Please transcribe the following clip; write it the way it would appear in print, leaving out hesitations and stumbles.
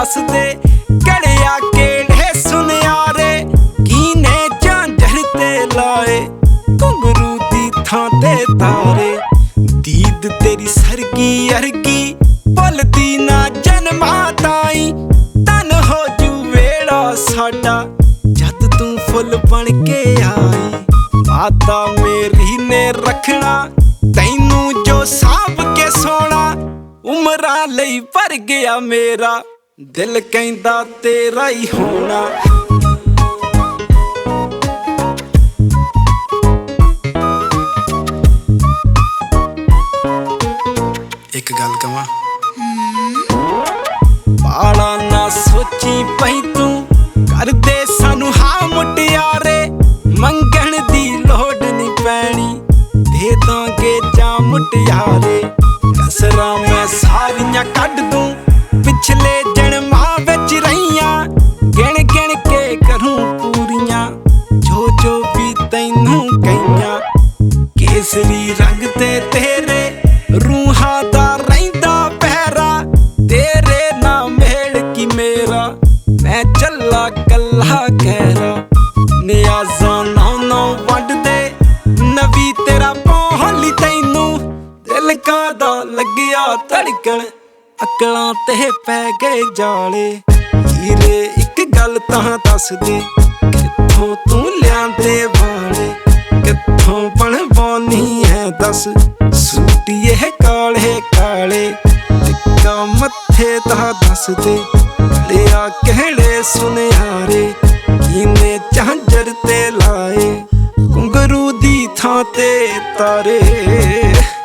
दस दे कड़िया केड़े सुनियारे कीने झांझर ते लाए घुंगरू दी थां ते तारे। दीद तेरी सरगी अरगी भुलदी ना जन्मा ताई धन हो जू वेड़ा साडा जद तू फुल बन के आई। वादा मेरी ने रखना तैनू जो सांभ के सोना उमरां लई भर गया मेरा दिल कहंदा तेरा ही होना। एक गल कवां बाला ना सोची पई तू कर दे सानू हाँ मुटियारे मंगण दी लोड़ नहीं पैनी दे दांगे जा मुटियारे। कसरा मैं सारियां कढ दूं पिछले जन्मां विच रहियां गिण गिण के करूं पूरियां जो जो भी तैनू कहियां। केसरी रंग ते तेरे रूहां दा रहिंदा पहरा तेरे ना मेल की मेरा मैं चला कल्ला कहरा। नियाज़ां नौ नौ वंड दे नवी तेरा पौहली तैनू दिल कादा लग्या धड़कन अकलां ते पै गए जाले। हीरे एक गल तां दस दे कित्थों तू लियांदे वाले कित्थों बनवानी है दस सूट ये काले काले टिक्का मत्थे दा दस दे कड़िया कहड़े सुनियारे कीने झांझर ते लाए घुंगरू दी थां ते तारे।